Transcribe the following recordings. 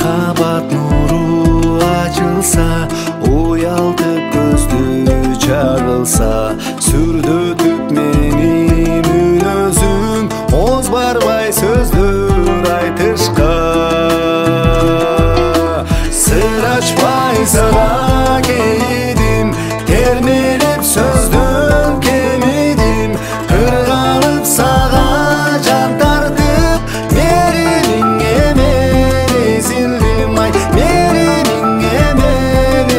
Махаббат нуру ачылса, уялтып көздү чагылса, сүрдөтүп мени мүнөзүң, оз барбай сөздөр айтышка. Сыр ачпай сага кейидим, термелеп сөздөн кемидим, кыргалып сага жан тартып, мериниңе мен эзилдим, ай, мериниңе мен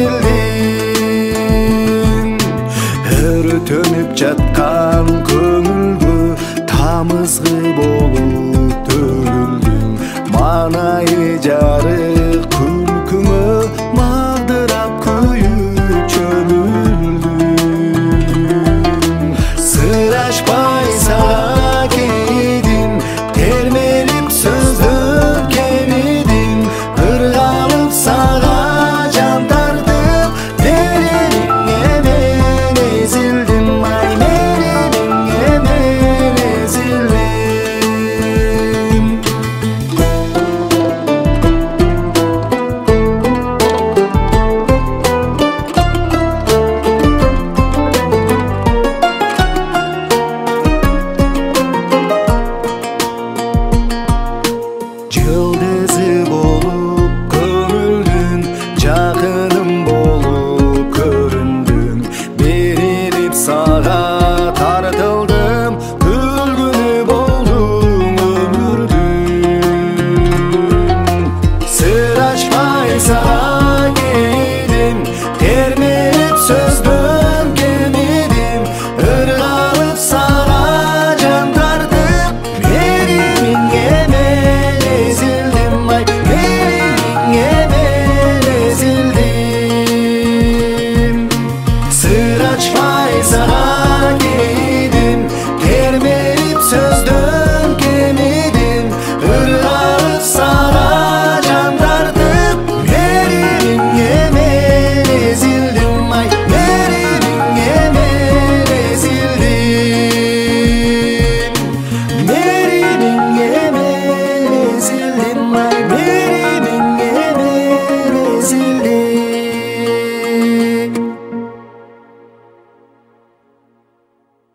эзилдим. Өртөнүп жаткан көңүлгө тамызгы болуп төгүлдүм, маанайы жарык